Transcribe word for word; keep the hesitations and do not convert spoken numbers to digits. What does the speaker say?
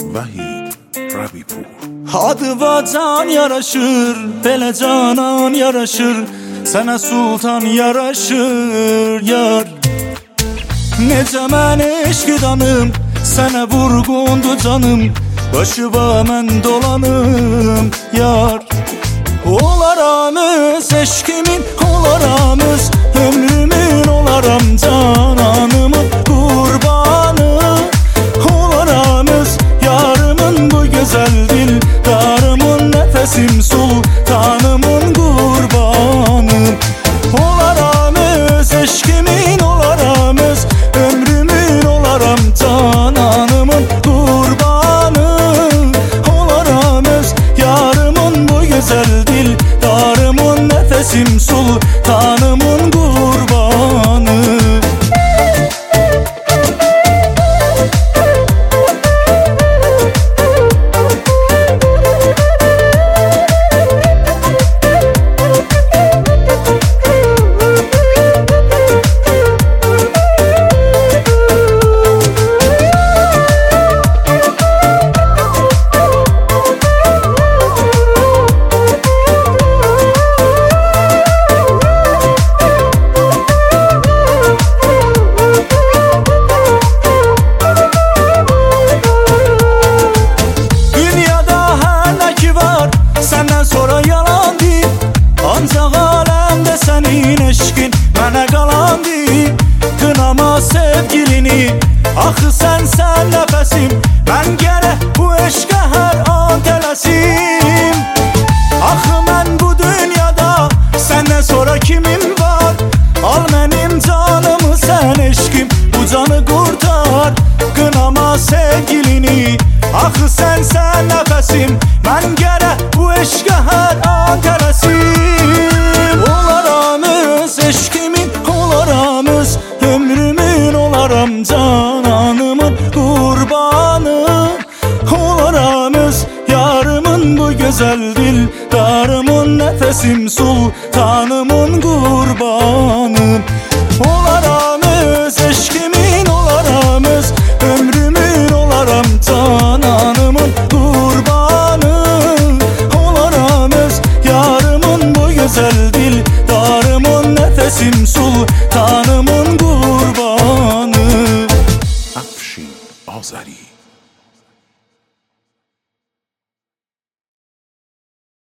Vahid Rabipur. Adıva can yaraşır, belə canan yaraşır, sənə sultan yaraşır yar. Necə mən eşqidanım, sənə vurğundu canım, başıva mən dolanım yar. Olaram öz eşkimin, olaram öz ömrümün, olaram cananımın qurbanı. Olaram öz yarımın, bu gözəl dildarımın, nəfəsim sultanımın qurbanı. Olaram öz eşkimin, olaram öz ömrümün, olaram cananımın qurbanı. Olaram öz yarımın, bu gözəl dildarımın, nəfəsim sultanımın qurbanı. Səndən sonra yalandı, ancaq aləmdə sənin eşqin mənə qalandı. Qınama sevgilini, axı sənsən nəfəsim, mən gərək bu eşqə hər an tələsim. Axı mən bu dünyada səndən sonra kimim var? Al mənim canımı sən eşqim, bu canı qurtar. Qınama sevgilini, axı sənsən nəfəsim, mən gərək bu eşqə hər an tələsim. Olaram öz eşqimin, olaram öz ömrümün, olaram cananımın qurbanı. Olaram öz yarımın, bu gözəl dildarımın, nəfəsim sultanımın qurbanı. Olaram öz eşqimin, olaram öz ömrümün, olaram cananımın qurbanı. Olaram öz yarımın, bu gözəl dildarımın, nəfəsim sultanımın